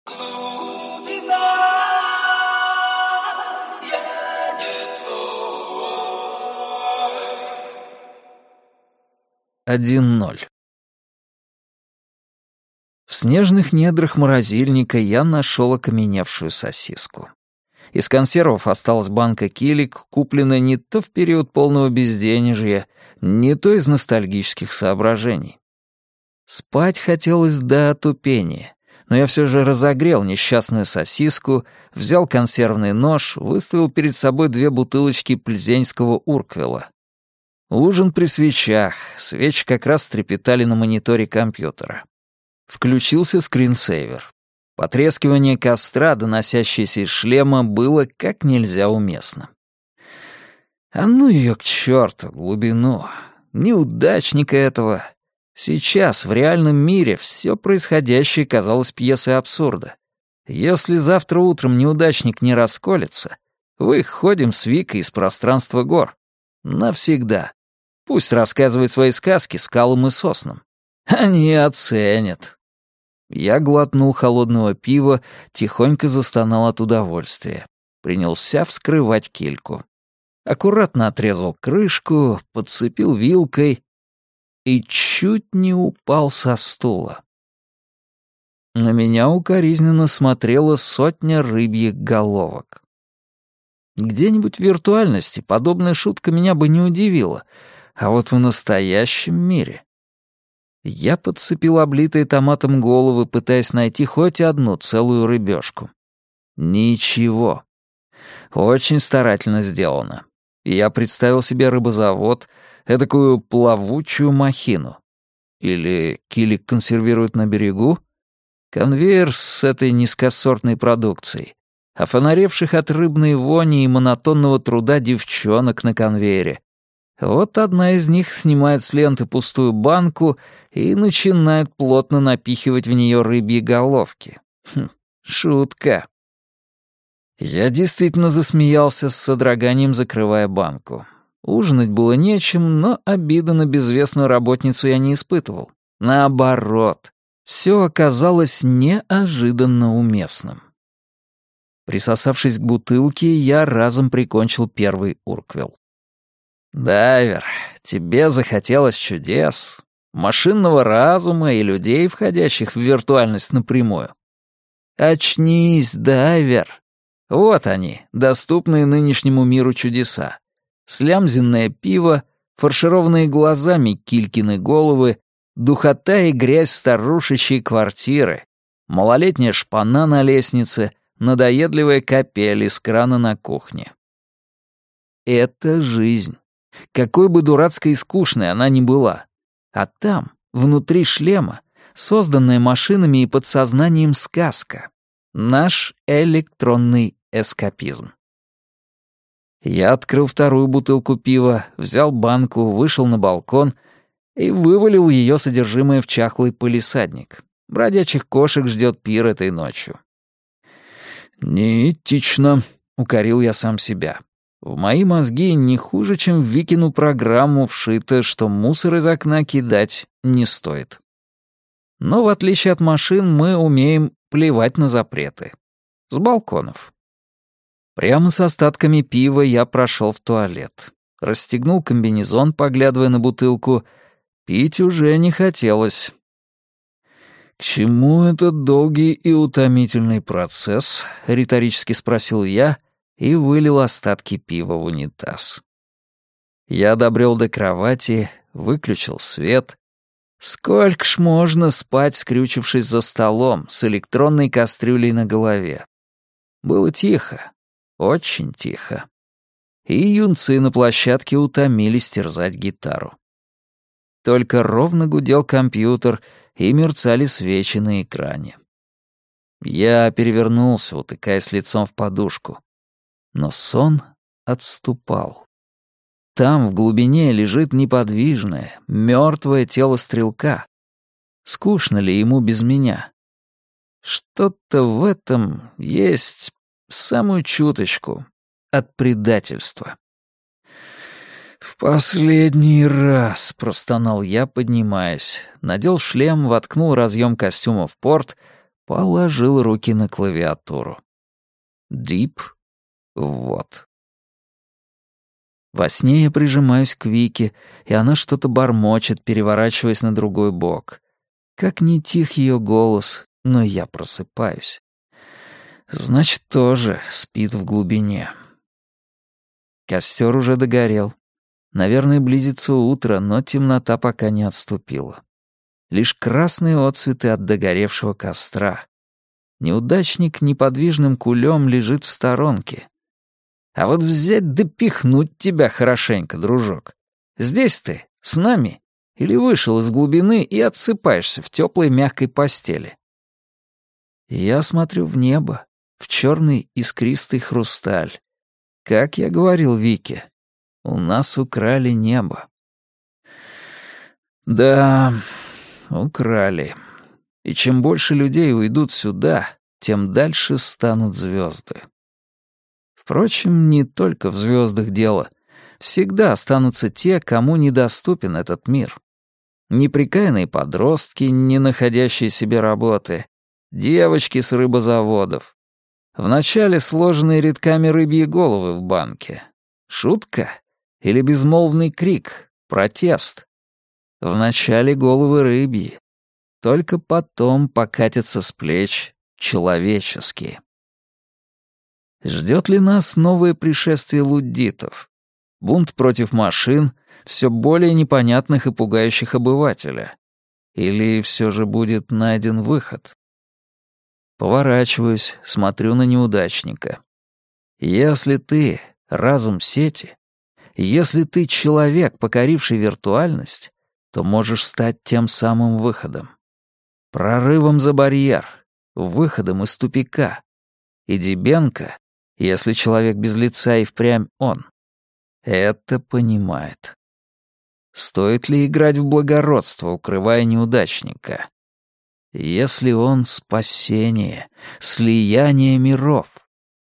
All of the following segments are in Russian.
Глубина, я не твой. 1:0. В снежных недрах морозильника я нашел окаменевшую сосиску. Из консервов осталась банка килик, купленная не то в период полного безденежья, не то из ностальгических соображений. Спать хотелось до отупения, но я все же разогрел несчастную сосиску, взял консервный нож, выставил перед собой 2 бутылочки пльзенского урквилла. Ужин при свечах, свечи как раз трепетали на мониторе компьютера. Включился скринсейвер. Потрескивание костра, доносящееся из шлема, было как нельзя уместно. А ну ее к черту, глубину. Неудачника этого. Сейчас, в реальном мире, все происходящее казалось пьесой абсурда. Если завтра утром неудачник не расколется, выходим с Викой из пространства гор. Навсегда. Пусть рассказывает свои сказки скалам и соснам. Они оценят. Я глотнул холодного пива, тихонько застонал от удовольствия. Принялся вскрывать кильку. Аккуратно отрезал крышку, подцепил вилкой и чуть не упал со стула. На меня укоризненно смотрела 100 рыбьих головок. Где-нибудь в виртуальности подобная шутка меня бы не удивила, а вот в настоящем мире... Я подцепил облитые томатом головы, пытаясь найти хоть одну целую рыбешку. Ничего. Очень старательно сделано. Я представил себе рыбозавод, эдакую плавучую махину. Или килик консервируют на берегу? Конвейер с этой низкосортной продукцией. Офонаревших от рыбной вони и монотонного труда девчонок на конвейере. Вот одна из них снимает с ленты пустую банку и начинает плотно напихивать в нее рыбьи головки. Шутка. Я действительно засмеялся, с содроганием закрывая банку. Ужинать было нечем, но обиды на безвестную работницу я не испытывал. Наоборот, все оказалось неожиданно уместным. Присосавшись к бутылке, я разом прикончил первый урквилл. «Дайвер, тебе захотелось чудес, машинного разума и людей, входящих в виртуальность напрямую. Очнись, дайвер! Вот они, доступные нынешнему миру чудеса. Слямзенное пиво, фаршированные глазами килькины головы, духота и грязь старушечьей квартиры, малолетняя шпана на лестнице, надоедливая капель из крана на кухне. Это жизнь. Какой бы дурацкой и скучной она ни была. А там, внутри шлема, созданная машинами и подсознанием сказка. Наш электронный эскапизм. Я открыл вторую бутылку пива, взял банку, вышел на балкон и вывалил ее содержимое в чахлый палисадник. Бродячих кошек ждет пир этой ночью. «Неэтично», — укорил я сам себя. В мои мозги не хуже, чем в Викину программу вшито, что мусор из окна кидать не стоит. Но в отличие от машин мы умеем плевать на запреты. С балконов. Прямо с остатками пива я прошел в туалет. Расстегнул комбинезон, поглядывая на бутылку. Пить уже не хотелось. «К чему этот долгий и утомительный процесс?» — риторически спросил я, и вылил остатки пива в унитаз. Я добрел до кровати, выключил свет. Сколько ж можно спать, скрючившись за столом, с электронной кастрюлей на голове? Было тихо, очень тихо. И юнцы на площадке утомились терзать гитару. Только ровно гудел компьютер, и мерцали свечи на экране. Я перевернулся, утыкаясь лицом в подушку. Но сон отступал. Там, в глубине, лежит неподвижное, мертвое тело стрелка. Скучно ли ему без меня? Что-то в этом есть, самую чуточку, от предательства. «В последний раз», — простонал я, поднимаясь. Надел шлем, воткнул разъем костюма в порт, Положил руки на клавиатуру. Deep. Вот. Во сне я прижимаюсь к Вике, и она что-то бормочет, переворачиваясь на другой бок. Как ни тих ее голос, но я просыпаюсь. Значит, тоже спит в глубине. Костер уже догорел. Наверное, близится утро, но темнота пока не отступила. Лишь красные отцветы от догоревшего костра. Неудачник неподвижным кулем лежит в сторонке. А вот взять да пихнуть тебя хорошенько, дружок. Здесь ты, с нами, или вышел из глубины и отсыпаешься в теплой мягкой постели? Я смотрю в небо, в черный искристый хрусталь. Как я говорил Вике, у нас украли небо. Да, украли. И чем больше людей уйдут сюда, тем дальше станут звезды. Впрочем, не только в звездах дело. Всегда останутся те, кому недоступен этот мир. Неприкаянные подростки, не находящие себе работы, девочки с рыбозаводов. Вначале сложенные рядками рыбьи головы в банке. Шутка или безмолвный крик, протест? Вначале головы рыбьи, только потом покатятся с плеч человеческие. Ждет ли нас новое пришествие луддитов? Бунт против машин, все более непонятных и пугающих обывателя? Или все же будет найден выход? Поворачиваюсь, смотрю на неудачника. Если ты — разум сети, если ты — человек, покоривший виртуальность, то можешь стать тем самым выходом. Прорывом за барьер, выходом из тупика. И Дибенко, если человек без лица и впрямь он, это понимает. Стоит ли играть в благородство, укрывая неудачника? Если он — спасение, слияние миров?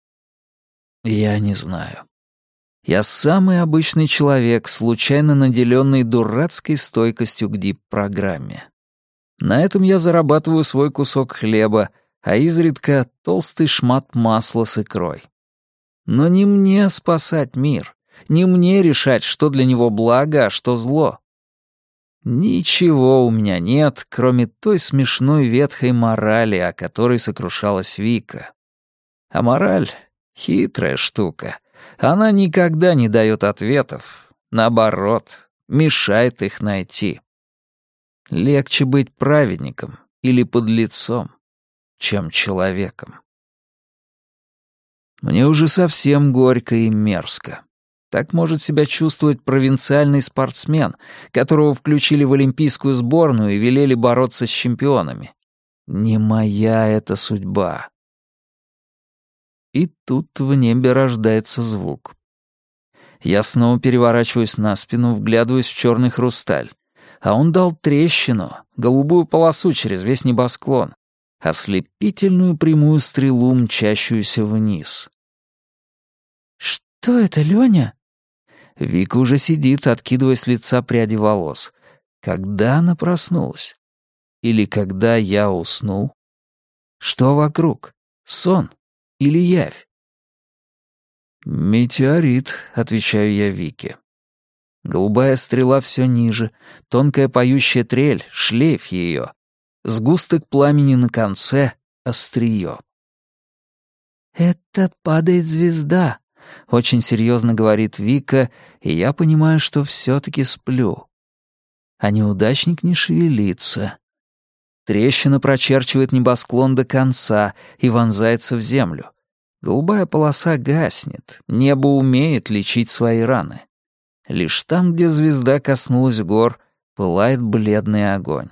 Я не знаю. Я самый обычный человек, случайно наделенный дурацкой стойкостью к дип-программе. На этом я зарабатываю свой кусок хлеба, а изредка толстый шмат масла с икрой. Но не мне спасать мир, не мне решать, что для него благо, а что зло. Ничего у меня нет, кроме той смешной ветхой морали, о которой сокрушалась Вика. А мораль — хитрая штука. Она никогда не дает ответов. Наоборот, мешает их найти. Легче быть праведником или подлецом, чем человеком. Мне уже совсем горько и мерзко. Так может себя чувствовать провинциальный спортсмен, которого включили в олимпийскую сборную и велели бороться с чемпионами. Не моя эта судьба. И тут в небе рождается звук. Я снова переворачиваюсь на спину, вглядываюсь в черный хрусталь. А он дал трещину, голубую полосу через весь небосклон, ослепительную прямую стрелу, мчащуюся вниз. «Что это, Лёня?» Вика уже сидит, откидывая с лица пряди волос. Когда она проснулась? Или когда я уснул? Что вокруг? Сон или явь? «Метеорит», — отвечаю я Вике. Голубая стрела все ниже, тонкая поющая трель, шлейф ее. Сгусток пламени на конце — острие. «Это падает звезда», — очень серьезно говорит Вика, и я понимаю, что все-таки сплю. А неудачник не шевелится. Трещина прочерчивает небосклон до конца и вонзается в землю. Голубая полоса гаснет, небо умеет лечить свои раны. Лишь там, где звезда коснулась гор, пылает бледный огонь.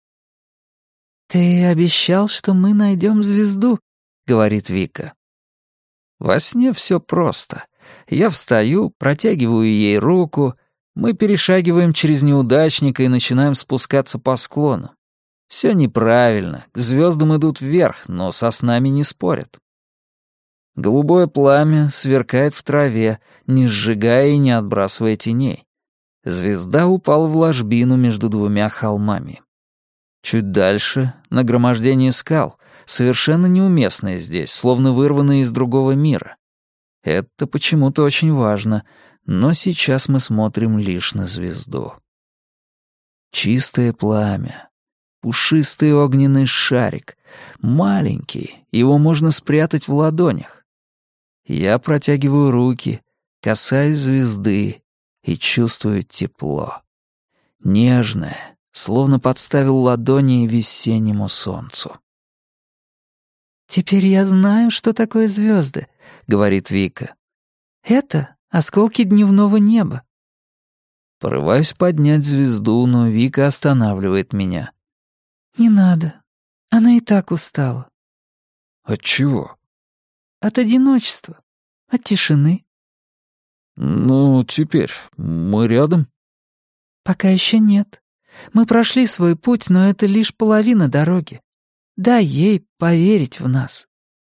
«Ты обещал, что мы найдем звезду», — говорит Вика. Во сне все просто. Я встаю, протягиваю ей руку, мы перешагиваем через неудачника и начинаем спускаться по склону. Все неправильно, к звездам идут вверх, но со снами не спорят. Голубое пламя сверкает в траве, не сжигая и не отбрасывая теней. Звезда упала в ложбину между двумя холмами. Чуть дальше — нагромождение скал, совершенно неуместное здесь, словно вырванное из другого мира. Это почему-то очень важно, но сейчас мы смотрим лишь на звезду. Чистое пламя, пушистый огненный шарик, маленький, его можно спрятать в ладонях. Я протягиваю руки, касаюсь звезды и чувствую тепло. Нежное, словно подставил ладони весеннему солнцу. «Теперь я знаю, что такое звезды», — говорит Вика. «Это осколки дневного неба». Порываюсь поднять звезду, но Вика останавливает меня. «Не надо. Она и так устала». «От чего?» «От одиночества. От тишины». «Ну, теперь мы рядом?» «Пока еще нет. Мы прошли свой путь, но это лишь половина дороги. Дай ей поверить в нас».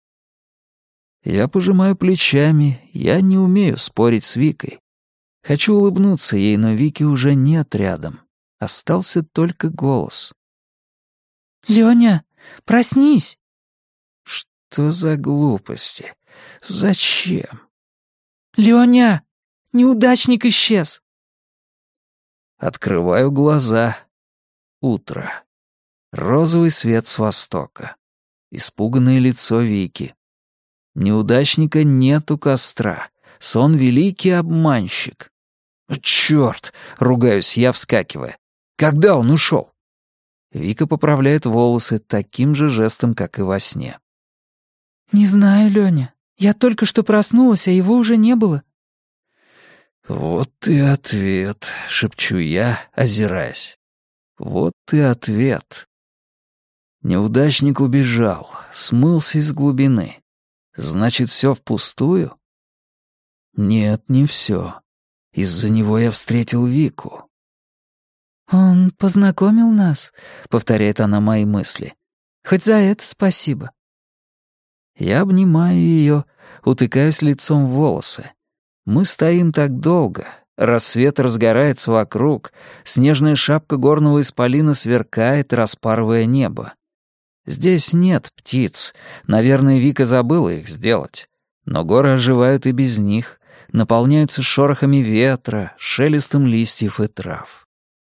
Я пожимаю плечами, я не умею спорить с Викой. Хочу улыбнуться ей, но Вики уже нет рядом. Остался только голос. «Лёня, проснись!» Что за глупости? Зачем? «Лёня, неудачник исчез!» Открываю глаза. Утро. Розовый свет с востока. Испуганное лицо Вики. Неудачника нет у костра. Сон — великий обманщик. «Чёрт!» — ругаюсь я, вскакивая. «Когда он ушёл?» Вика поправляет волосы таким же жестом, как и во сне. «Не знаю, Лёня. Я только что проснулась, а его уже не было». «Вот и ответ», — шепчу я, озираясь. «Вот и ответ». Неудачник убежал, смылся из глубины. Значит, всё впустую? Нет, не всё. Из-за него я встретил Вику. «Он познакомил нас», — повторяет она мои мысли. «Хоть за это спасибо». Я обнимаю её, утыкаюсь лицом в волосы. Мы стоим так долго. Рассвет разгорается вокруг, снежная шапка горного исполина сверкает, распарывая небо. Здесь нет птиц. Наверное, Вика забыла их сделать. Но горы оживают и без них, наполняются шорохами ветра, шелестом листьев и трав.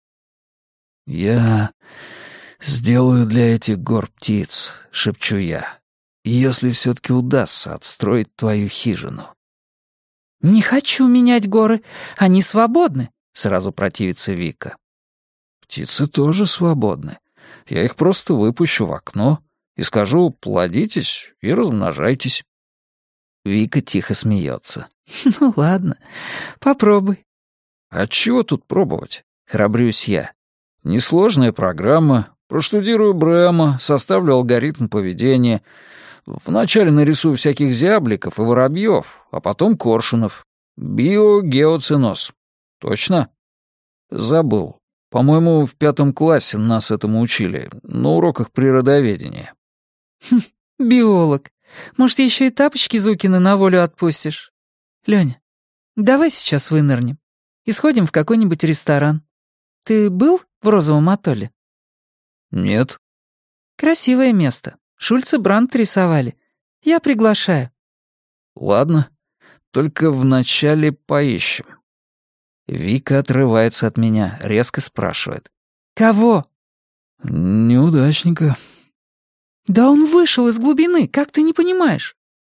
«Я сделаю для этих гор птиц», — шепчу я, «если все-таки удастся отстроить твою хижину». «Не хочу менять горы, они свободны», — сразу противится Вика. «Птицы тоже свободны. Я их просто выпущу в окно и скажу: плодитесь и размножайтесь». Вика тихо смеется. «Ну ладно, попробуй». «А чего тут пробовать?» — храбрюсь я. «Несложная программа. Проштудирую Брэма, составлю алгоритм поведения. Вначале нарисую всяких зябликов и воробьев, а потом коршунов. Биогеоценоз. Точно?» «Забыл. По-моему, в 5 классе нас этому учили, на уроках природоведения». «Биолог. Может, еще и тапочки Зукины на волю отпустишь? Лёня, давай сейчас вынырнем и сходим в какой-нибудь ресторан. Ты был в Розовом атолле?» «Нет». «Красивое место. Шульц и Брандт рисовали. Я приглашаю». «Ладно, только вначале поищем». Вика отрывается от меня, резко спрашивает. «Кого?» «Неудачника». «Да он вышел из глубины, как ты не понимаешь?»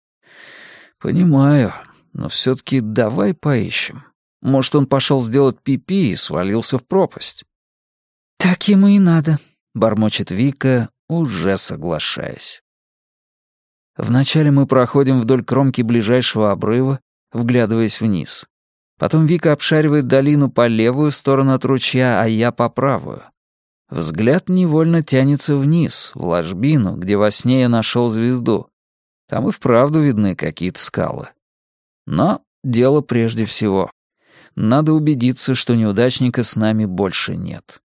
«Понимаю, но все-таки давай поищем. Может, он пошел сделать пипи и свалился в пропасть». «Так ему и надо», — бормочет Вика, уже соглашаясь. Вначале мы проходим вдоль кромки ближайшего обрыва, вглядываясь вниз. Потом Вика обшаривает долину по левую сторону от ручья, а я по правую. Взгляд невольно тянется вниз, в ложбину, где во сне я нашел звезду. Там и вправду видны какие-то скалы. Но дело прежде всего. Надо убедиться, что неудачника с нами больше нет.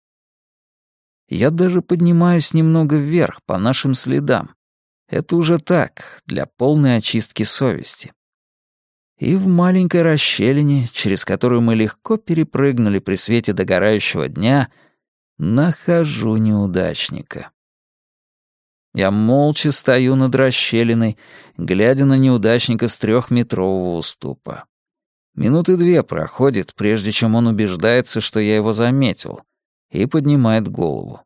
Я даже поднимаюсь немного вверх, по нашим следам. Это уже так, для полной очистки совести. И в маленькой расщелине, через которую мы легко перепрыгнули при свете догорающего дня, нахожу неудачника. Я молча стою над расщелиной, глядя на неудачника с 3-метрового уступа. Минуты 2 проходит, прежде чем он убеждается, что я его заметил, и поднимает голову.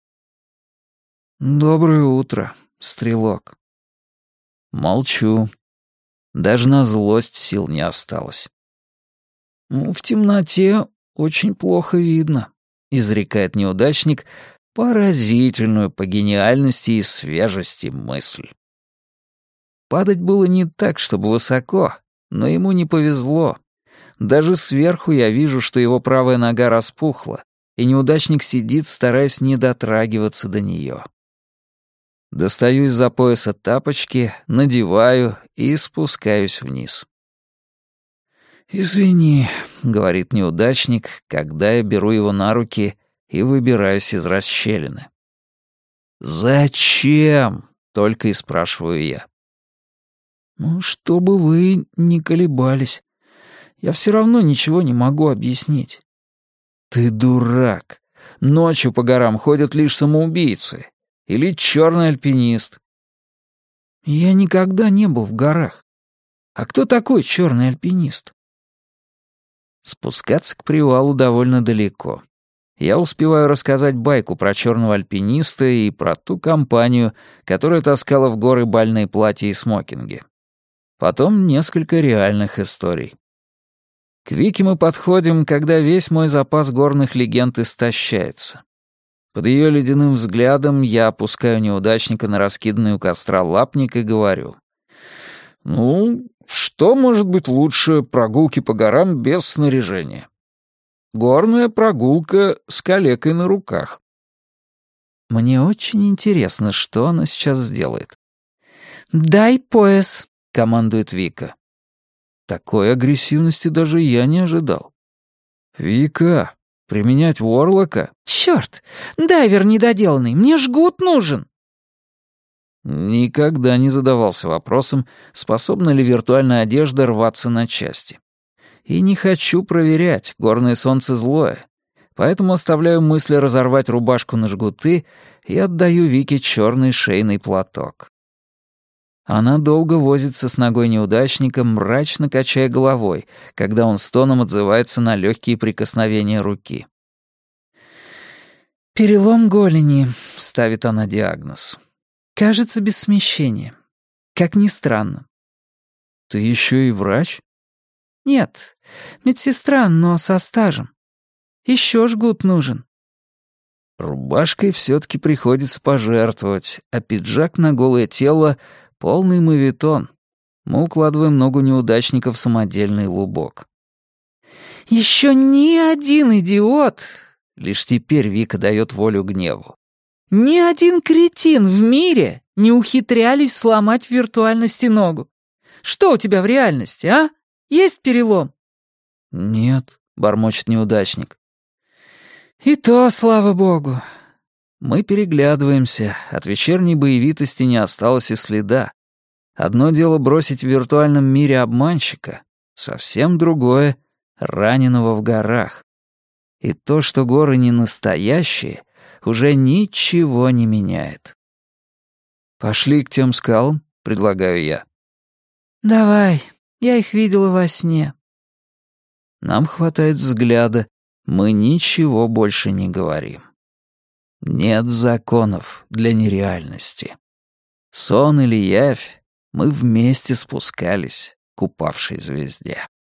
«Доброе утро, стрелок». Молчу. Даже на злость сил не осталось. «В темноте очень плохо видно», — изрекает неудачник, поразительную по гениальности и свежести мысль. Падать было не так, чтобы высоко, но ему не повезло. Даже сверху я вижу, что его правая нога распухла, и неудачник сидит, стараясь не дотрагиваться до нее. Достаю из-за пояса тапочки, надеваю и спускаюсь вниз. «Извини», — говорит неудачник, когда я беру его на руки и выбираюсь из расщелины. «Зачем?» — только и спрашиваю я. «Чтобы вы не колебались. Я все равно ничего не могу объяснить». «Ты дурак. Ночью по горам ходят лишь самоубийцы. Или черный альпинист». «Я никогда не был в горах. А кто такой черный альпинист?» Спускаться к привалу довольно далеко. Я успеваю рассказать байку про черного альпиниста и про ту компанию, которая таскала в горы бальные платья и смокинги. Потом несколько реальных историй. К Вике мы подходим, когда весь мой запас горных легенд истощается. Под ее ледяным взглядом я опускаю неудачника на раскиданный у костра лапник и говорю. «Ну, что может быть лучше прогулки по горам без снаряжения? Горная прогулка с калекой на руках». Мне очень интересно, что она сейчас сделает. «Дай пояс», — командует Вика. Такой агрессивности даже я не ожидал. «Вика, применять Уорлока?» «Чёрт! Дайвер недоделанный, мне жгут нужен!» Никогда не задавался вопросом, способна ли виртуальная одежда рваться на части. И не хочу проверять, горное солнце злое. Поэтому оставляю мысли разорвать рубашку на жгуты и отдаю Вике черный шейный платок. Она долго возится с ногой неудачника, мрачно качая головой, когда он стоном отзывается на легкие прикосновения руки. «Перелом голени», — ставит она диагноз. «Кажется, без смещения. Как ни странно». «Ты еще и врач?» «Нет, медсестра, но со стажем. Еще жгут нужен». Рубашкой все-таки приходится пожертвовать, а пиджак на голое тело — полный моветон. Мы укладываем ногу неудачника в самодельный лубок. «Еще ни один идиот!» Лишь теперь Вика дает волю гневу. «Ни один кретин в мире не ухитрялись сломать в виртуальности ногу. Что у тебя в реальности, а? Есть перелом?» «Нет», — бормочет неудачник. «И то, слава богу». Мы переглядываемся, от вечерней боевитости не осталось и следа. Одно дело бросить в виртуальном мире обманщика, совсем другое — раненого в горах. И то, что горы не настоящие, уже ничего не меняет. «Пошли к тем скалам», — предлагаю я. «Давай, я их видела во сне». Нам хватает взгляда, мы ничего больше не говорим. Нет законов для нереальности. Сон или явь, мы вместе спускались к упавшей звезде.